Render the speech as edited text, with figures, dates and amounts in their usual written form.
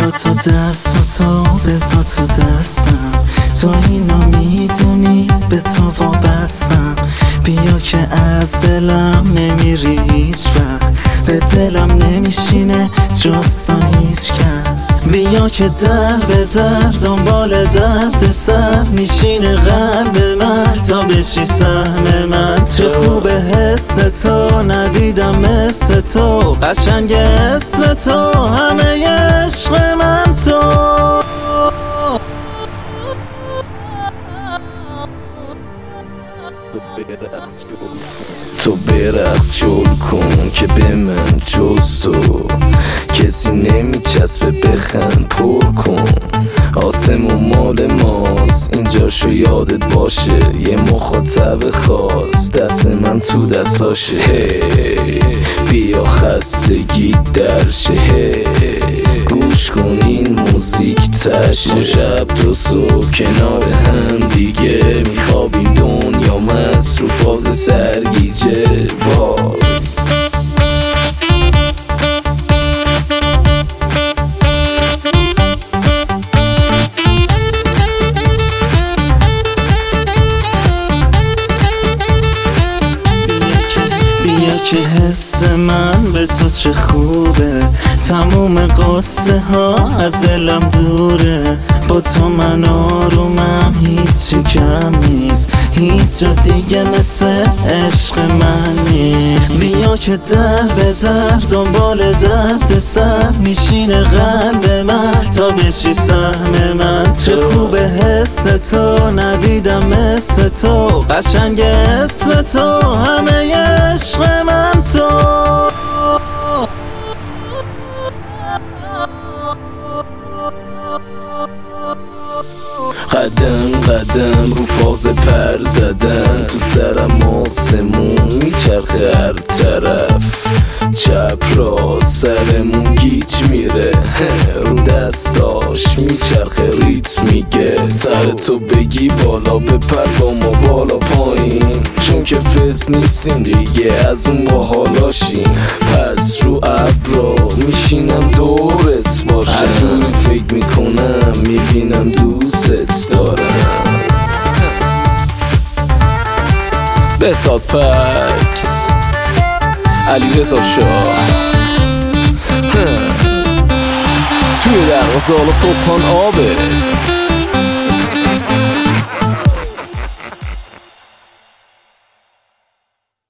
تا دستاتو بذار تو دستم، تو اینو میدونی به تو وابستم. بیا که از دلم نمیری هیچ وقت، به دلم نمیشینه جز تا هیچ کس. بیا که در به در دنبال درد سر میشینه قلب من تا بشی سهم من. چه خوبه حس تو ندیدم مثل تو، قشنگ اسم تو همه عشق من تو. تو برقص شل کن که به من جز تو کسی نمیچسبه، بخند پر کن. آسمون مال ماست اینجاشو یادت باشه، یه مخاطب خاص دست من تو دستاشه. بیا خستگی درشه، گوش کن این موزیک تشه. شب تو صبح کنار هم دیگه میخوابیم، دنیا مست رو فاز سرگیجه. وای که حس من به تو چه خوبه، تموم قصه ها از دلم دوره. با تو من آرومم، هیچی کم نیست، هیچ جا دیگه مثل عشق من نیست. بیا که در به در دنبال درد سر میشینه قلب من تا بشی سهم من. چه خوبه حس تو ندیدم مثل تو، قشنگ اسم تو همه عشق من تو. قدم قدم رو فاز پر زدن، تو سرم آسمون میچرخه هر طرف. چپ راست سرمون گیج میره، رو دستاش میچرخه ریتم میگه. سر تو بگی بالا بپر با ما بالا پایین، چون که فس نیستیم دیگه از اون باحالاشیم. پس رو ابرا میشینم دورت باشه، هرجوری فکر میکنم میبینم دوست دارم. بساط پکس علیرضا شاه توی دروازه حالا صبحان آبت.